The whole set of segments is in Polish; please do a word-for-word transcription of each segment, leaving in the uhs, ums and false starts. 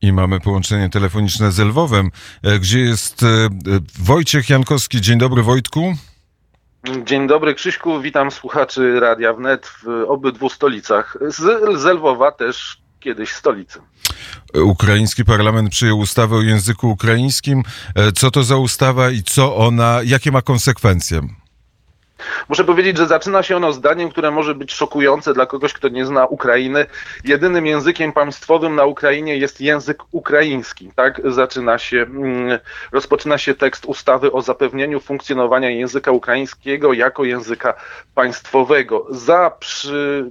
I mamy połączenie telefoniczne z Lwowem, gdzie jest Wojciech Jankowski. Dzień dobry, Wojtku. Dzień dobry, Krzyśku. Witam słuchaczy Radia Wnet w obydwu stolicach. Z, z Lwowa też kiedyś stolicy. Ukraiński parlament przyjął ustawę o języku ukraińskim. Co to za ustawa i co ona, jakie ma konsekwencje? Muszę powiedzieć, że zaczyna się ono zdaniem, które może być szokujące dla kogoś, kto nie zna Ukrainy. Jedynym językiem państwowym na Ukrainie jest język ukraiński. Tak zaczyna się, rozpoczyna się tekst ustawy o zapewnieniu funkcjonowania języka ukraińskiego jako języka państwowego. Za, przy,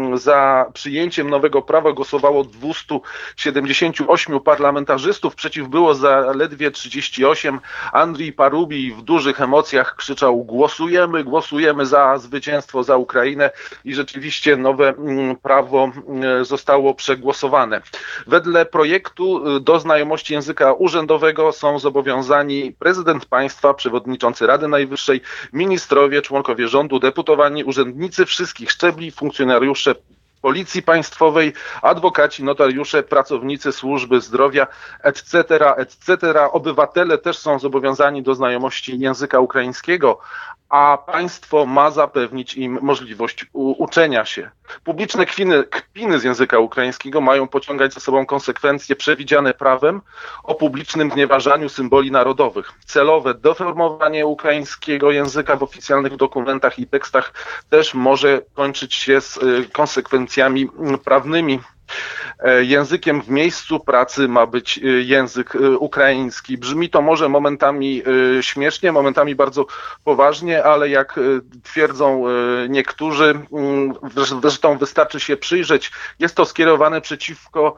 za przyjęciem nowego prawa głosowało dwieście siedemdziesiąt osiem parlamentarzystów, przeciw było zaledwie trzydzieści osiem. Andrii Parubi w dużych emocjach krzyczał: głosujemy, głosujemy. Głosujemy za zwycięstwo, za Ukrainę i rzeczywiście nowe prawo zostało przegłosowane. Wedle projektu do znajomości języka urzędowego są zobowiązani prezydent państwa, przewodniczący Rady Najwyższej, ministrowie, członkowie rządu, deputowani, urzędnicy wszystkich szczebli, funkcjonariusze Policji Państwowej, adwokaci, notariusze, pracownicy służby zdrowia, et cetera, et cetera. Obywatele też są zobowiązani do znajomości języka ukraińskiego, a państwo ma zapewnić im możliwość u- uczenia się. Publiczne kpiny, kpiny z języka ukraińskiego mają pociągać za sobą konsekwencje przewidziane prawem o publicznym znieważaniu symboli narodowych. Celowe deformowanie ukraińskiego języka w oficjalnych dokumentach i tekstach też może kończyć się z konsekwencjami prawnymi. Językiem w miejscu pracy ma być język ukraiński. Brzmi to może momentami śmiesznie, momentami bardzo poważnie, ale jak twierdzą niektórzy, zresztą wystarczy się przyjrzeć, jest to skierowane przeciwko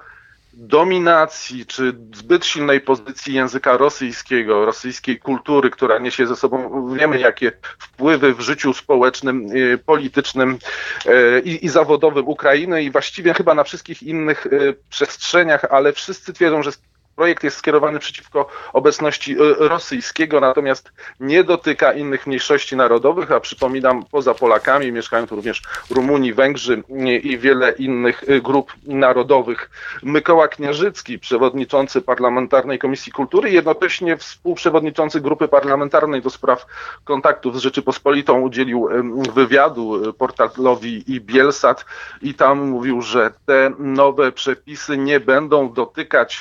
dominacji czy zbyt silnej pozycji języka rosyjskiego, rosyjskiej kultury, która niesie ze sobą, wiemy jakie wpływy w życiu społecznym, politycznym i, i zawodowym Ukrainy i właściwie chyba na wszystkich innych przestrzeniach, ale wszyscy twierdzą, że projekt jest skierowany przeciwko obecności rosyjskiego, natomiast nie dotyka innych mniejszości narodowych, a przypominam, poza Polakami mieszkają tu również Rumuni, Węgrzy i wiele innych grup narodowych. Mykoła Kniarzycki, przewodniczący Parlamentarnej Komisji Kultury, jednocześnie współprzewodniczący Grupy Parlamentarnej do spraw kontaktów z Rzeczypospolitą, udzielił wywiadu portalowi i Bielsat i tam mówił, że te nowe przepisy nie będą dotykać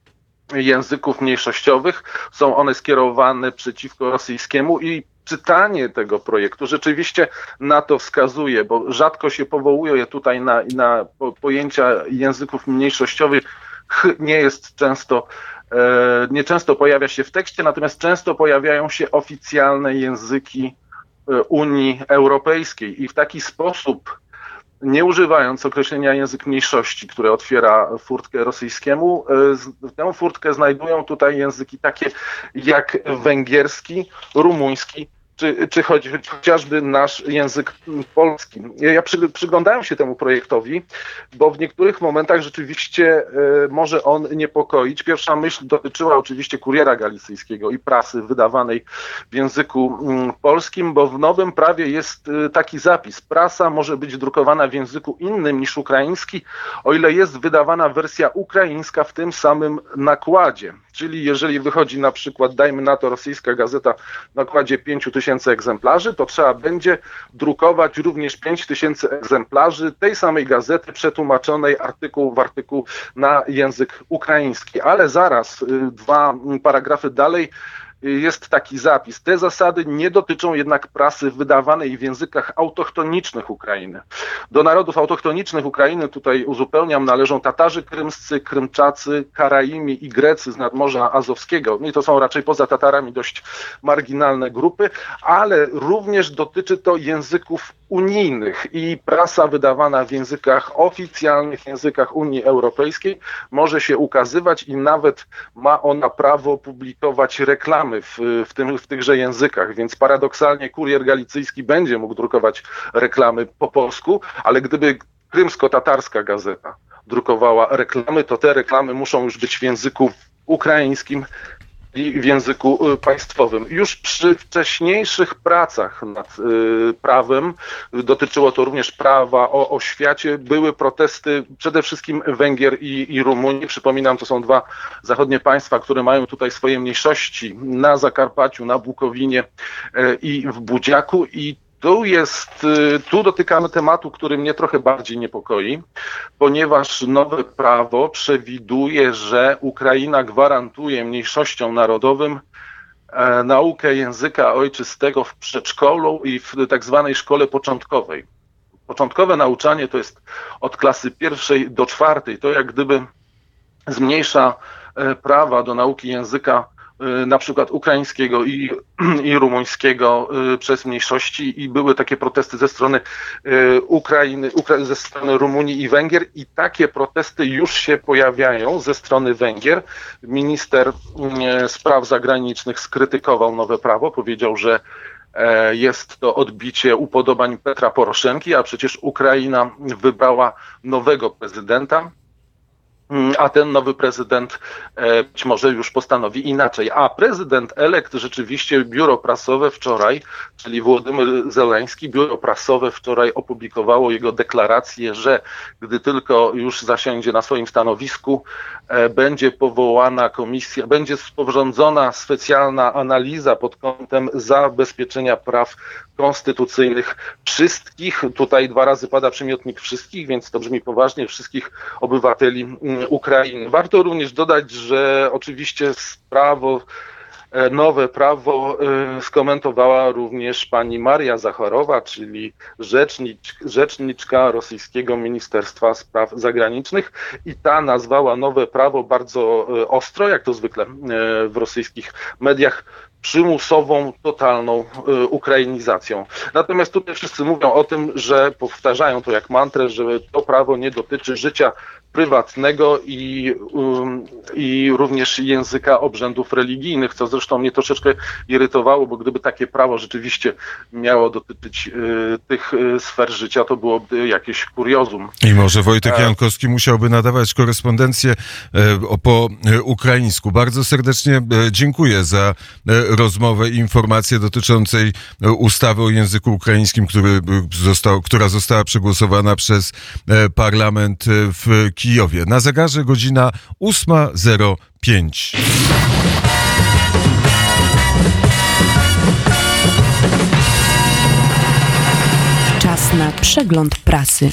języków mniejszościowych, są one skierowane przeciwko rosyjskiemu i czytanie tego projektu rzeczywiście na to wskazuje, bo rzadko się powołuje tutaj na, na pojęcia języków mniejszościowych, nie jest często, nie często pojawia się w tekście, natomiast często pojawiają się oficjalne języki Unii Europejskiej i w taki sposób, nie używając określenia język mniejszości, które otwiera furtkę rosyjskiemu, tę furtkę znajdują tutaj języki takie jak węgierski, rumuński, czy, czy choć, chociażby nasz język polski. Ja przy, przyglądałem się temu projektowi, bo w niektórych momentach rzeczywiście y, może on niepokoić. Pierwsza myśl dotyczyła oczywiście Kuriera Galicyjskiego i prasy wydawanej w języku y, polskim, bo w nowym prawie jest y, taki zapis. Prasa może być drukowana w języku innym niż ukraiński, o ile jest wydawana wersja ukraińska w tym samym nakładzie. Czyli jeżeli wychodzi na przykład, dajmy na to, rosyjska gazeta w nakładzie pięć tysięcy egzemplarzy, to trzeba będzie drukować również pięć tysięcy egzemplarzy tej samej gazety przetłumaczonej artykuł w artykuł na język ukraiński. Ale zaraz, dwa paragrafy dalej, jest taki zapis. Te zasady nie dotyczą jednak prasy wydawanej w językach autochtonicznych Ukrainy. Do narodów autochtonicznych Ukrainy, tutaj uzupełniam, należą Tatarzy krymscy, Krymczacy, Karaimi i Grecy z nadmorza Azowskiego. No i to są raczej poza Tatarami dość marginalne grupy, ale również dotyczy to języków unijnych i prasa wydawana w językach oficjalnych, językach Unii Europejskiej może się ukazywać i nawet ma ona prawo publikować reklamy w, w, tym, w tychże językach, więc paradoksalnie Kurier Galicyjski będzie mógł drukować reklamy po polsku, ale gdyby krymsko-tatarska gazeta drukowała reklamy, to te reklamy muszą już być w języku ukraińskim i w języku państwowym. Już przy wcześniejszych pracach nad prawem, dotyczyło to również prawa o oświacie, były protesty przede wszystkim Węgier i, i Rumunii. Przypominam, to są dwa zachodnie państwa, które mają tutaj swoje mniejszości na Zakarpaciu, na Bukowinie i w Budziaku i Tu jest, tu dotykamy tematu, który mnie trochę bardziej niepokoi, ponieważ nowe prawo przewiduje, że Ukraina gwarantuje mniejszościom narodowym e, naukę języka ojczystego w przedszkolu i w tak zwanej szkole początkowej. Początkowe nauczanie to jest od klasy pierwszej do czwartej. To jak gdyby zmniejsza e, prawa do nauki języka na przykład ukraińskiego i, i rumuńskiego przez mniejszości i były takie protesty ze strony Ukrainy, Ukra- ze strony Rumunii i Węgier i takie protesty już się pojawiają ze strony Węgier. Minister spraw zagranicznych skrytykował nowe prawo, powiedział, że jest to odbicie upodobań Petra Poroszenki, a przecież Ukraina wybrała nowego prezydenta, a ten nowy prezydent być może już postanowi inaczej. A prezydent elekt rzeczywiście biuro prasowe wczoraj, czyli Władimir Zeleński, biuro prasowe wczoraj opublikowało jego deklarację, że gdy tylko już zasiądzie na swoim stanowisku, będzie powołana komisja, będzie sporządzona specjalna analiza pod kątem zabezpieczenia praw konstytucyjnych wszystkich, tutaj dwa razy pada przymiotnik wszystkich, więc to brzmi poważnie, wszystkich obywateli Ukrainy. Warto również dodać, że oczywiście prawo, nowe prawo skomentowała również pani Maria Zacharowa, czyli rzecznicz, rzeczniczka rosyjskiego Ministerstwa Spraw Zagranicznych i ta nazwała nowe prawo bardzo ostro, jak to zwykle w rosyjskich mediach, przymusową, totalną y, ukrainizacją. Natomiast tutaj wszyscy mówią o tym, że powtarzają to jak mantrę, że to prawo nie dotyczy życia prywatnego i, y, i również języka obrzędów religijnych, co zresztą mnie troszeczkę irytowało, bo gdyby takie prawo rzeczywiście miało dotyczyć y, tych y, sfer życia, to byłoby jakieś kuriozum. I może Wojtek Jankowski musiałby nadawać korespondencję e, po e, ukraińsku. Bardzo serdecznie e, dziękuję za e, rozmowę i informację dotyczącej ustawy o języku ukraińskim, który został, która została przegłosowana przez parlament w Kijowie. Na zegarze godzina ósma zero pięć. Czas na przegląd prasy.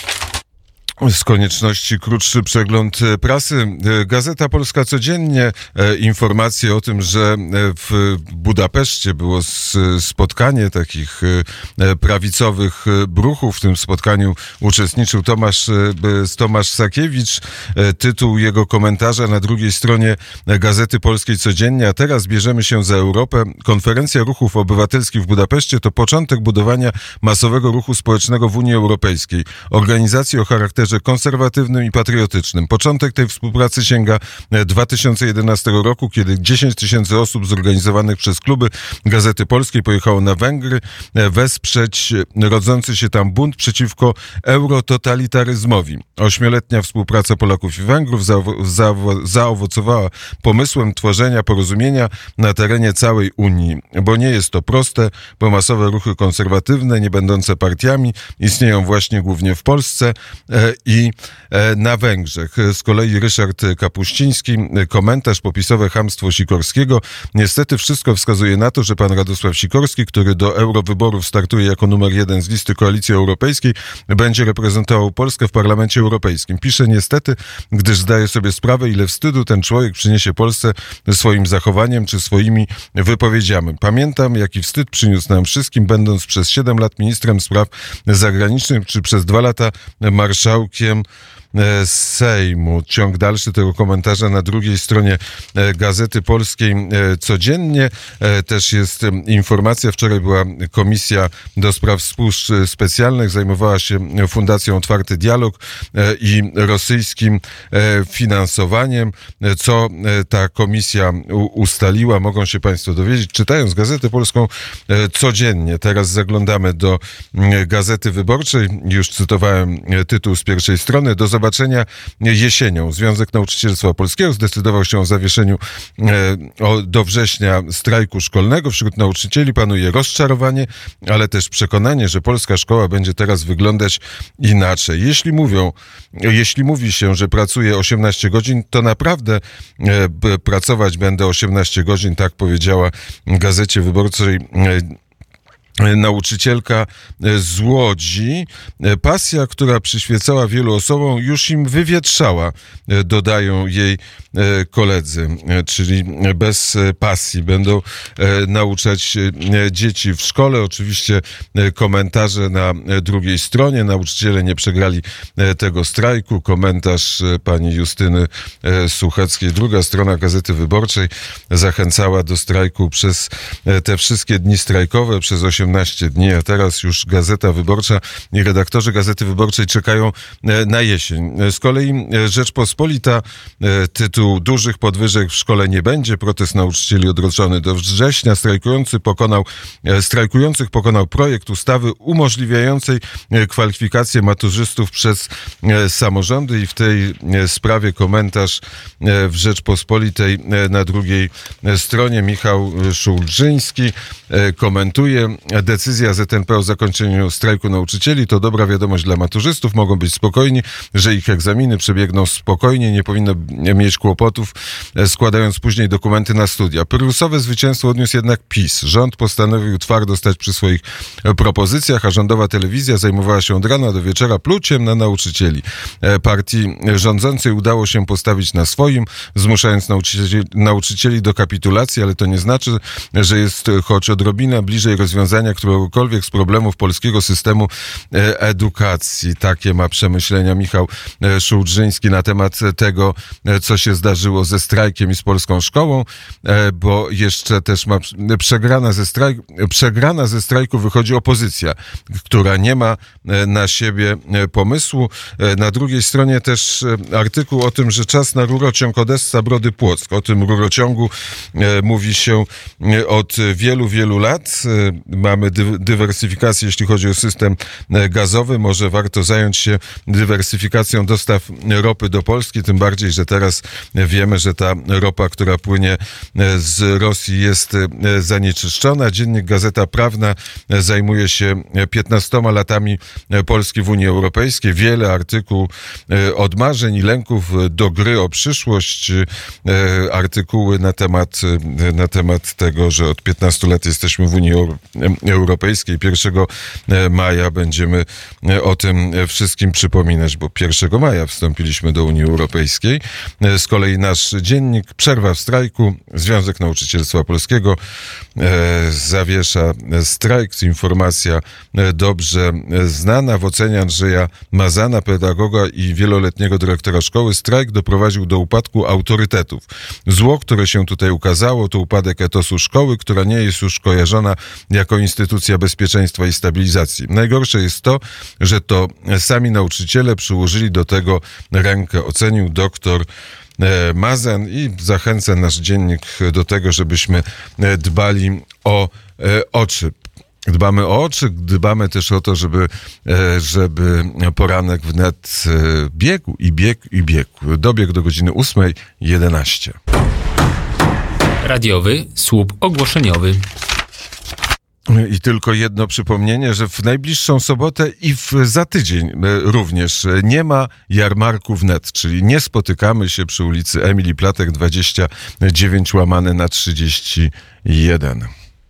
Z konieczności krótszy przegląd prasy. Gazeta Polska codziennie informacje o tym, że w Budapeszcie było spotkanie takich prawicowych bruchów. W tym spotkaniu uczestniczył Tomasz, Tomasz Sakiewicz. Tytuł jego komentarza na drugiej stronie Gazety Polskiej codziennie. A teraz bierzemy się za Europę. Konferencja Ruchów Obywatelskich w Budapeszcie to początek budowania masowego ruchu społecznego w Unii Europejskiej. Organizacji o charakterze konserwatywnym i patriotycznym. Początek tej współpracy sięga dwa tysiące jedenastego roku, kiedy dziesięć tysięcy osób zorganizowanych przez kluby Gazety Polskiej pojechało na Węgry wesprzeć rodzący się tam bunt przeciwko eurototalitaryzmowi. Ośmioletnia współpraca Polaków i Węgrów zaowo- zaowo- zaowocowała pomysłem tworzenia porozumienia na terenie całej Unii, bo nie jest to proste, bo masowe ruchy konserwatywne, nie będące partiami, istnieją właśnie głównie w Polsce i na Węgrzech. Z kolei Ryszard Kapuściński, komentarz popisowe chamstwo Sikorskiego. Niestety wszystko wskazuje na to, że pan Radosław Sikorski, który do eurowyborów startuje jako numer jeden z listy Koalicji Europejskiej, będzie reprezentował Polskę w Parlamencie Europejskim. Pisze niestety, gdyż zdaje sobie sprawę, ile wstydu ten człowiek przyniesie Polsce swoim zachowaniem czy swoimi wypowiedziami. Pamiętam, jaki wstyd przyniósł nam wszystkim, będąc przez siedem lat ministrem spraw zagranicznych, czy przez dwa lata marszałkiem Sejmu. Ciąg dalszy tego komentarza na drugiej stronie Gazety Polskiej codziennie. Też jest informacja, wczoraj była komisja do spraw służb specjalnych, zajmowała się Fundacją Otwarty Dialog i rosyjskim finansowaniem. Co ta komisja ustaliła, mogą się Państwo dowiedzieć, czytając Gazetę Polską codziennie. Teraz zaglądamy do Gazety Wyborczej. Już cytowałem tytuł z pierwszej strony. Do zobaczenia zobaczenia jesienią. Związek Nauczycielstwa Polskiego zdecydował się o zawieszeniu o, do września strajku szkolnego. Wśród nauczycieli panuje rozczarowanie, ale też przekonanie, że polska szkoła będzie teraz wyglądać inaczej. Jeśli mówią, jeśli mówi się, że pracuje osiemnaście godzin, to naprawdę e, pracować będę osiemnaście godzin, tak powiedziała Gazecie Wyborczej e, nauczycielka z Łodzi. Pasja, która przyświecała wielu osobom, już im wywietrzała, dodają jej koledzy, czyli bez pasji będą nauczać dzieci w szkole. Oczywiście komentarze na drugiej stronie. Nauczyciele nie przegrali tego strajku. Komentarz pani Justyny Sucheckiej. Druga strona Gazety Wyborczej zachęcała do strajku przez te wszystkie dni strajkowe, przez osiemnaście dni, a teraz już Gazeta Wyborcza i redaktorzy Gazety Wyborczej czekają na jesień. Z kolei Rzeczpospolita, tytuł dużych podwyżek w szkole nie będzie, protest nauczycieli odroczony do września, strajkujący pokonał, strajkujących pokonał projekt ustawy umożliwiającej kwalifikację maturzystów przez samorządy i w tej sprawie komentarz w Rzeczpospolitej na drugiej stronie. Michał Szulżyński komentuje: decyzja Z N P o zakończeniu strajku nauczycieli to dobra wiadomość dla maturzystów. Mogą być spokojni, że ich egzaminy przebiegną spokojnie, nie powinno mieć kłopotów, składając później dokumenty na studia. Prusowe zwycięstwo odniósł jednak PiS. Rząd postanowił twardo stać przy swoich propozycjach, a rządowa telewizja zajmowała się od rana do wieczora pluciem na nauczycieli. Partii rządzącej udało się postawić na swoim, zmuszając nauczycieli, nauczycieli do kapitulacji, ale to nie znaczy, że jest choć odrobina bliżej rozwiązania któregokolwiek z problemów polskiego systemu edukacji. Takie ma przemyślenia Michał Szulżyński na temat tego, co się zdarzyło ze strajkiem i z polską szkołą, bo jeszcze też ma przegrana ze strajku, przegrana ze strajku wychodzi opozycja, która nie ma na siebie pomysłu. Na drugiej stronie też artykuł o tym, że czas na rurociąg Odessa-Brody Płock. O tym rurociągu mówi się od wielu, wielu lat. Mamy dy- dywersyfikację, jeśli chodzi o system gazowy. Może warto zająć się dywersyfikacją dostaw ropy do Polski, tym bardziej, że teraz wiemy, że ta ropa, która płynie z Rosji, jest zanieczyszczona. Dziennik Gazeta Prawna zajmuje się piętnastoma latami Polski w Unii Europejskiej. Wiele artykułów od marzeń i lęków do gry o przyszłość. Artykuły na temat, na temat tego, że od piętnastu lat jesteśmy w Unii Europejskiej. pierwszego maja będziemy o tym wszystkim przypominać, bo pierwszego maja wstąpiliśmy do Unii Europejskiej. Z kolei nasz dziennik: przerwa w strajku. Związek Nauczycielstwa Polskiego e, zawiesza strajk. Informacja e, dobrze znana. W ocenie Andrzeja Mazana, pedagoga i wieloletniego dyrektora szkoły, strajk doprowadził do upadku autorytetów. Zło, które się tutaj ukazało, to upadek etosu szkoły, która nie jest już kojarzona jako instytucja bezpieczeństwa i stabilizacji. Najgorsze jest to, że to sami nauczyciele przyłożyli do tego rękę, ocenił doktor Mazan i zachęca nasz dziennik do tego, żebyśmy dbali o oczy. Dbamy o oczy, dbamy też o to, żeby, żeby poranek wnet biegł i biegł i biegł. Dobiegł do godziny ósmej jedenaście. Radiowy słup ogłoszeniowy. I tylko jedno przypomnienie, że w najbliższą sobotę i w, za tydzień również nie ma jarmarku wnet, czyli nie spotykamy się przy ulicy Emilii Platek dwadzieścia dziewięć łamane na trzydzieści jeden.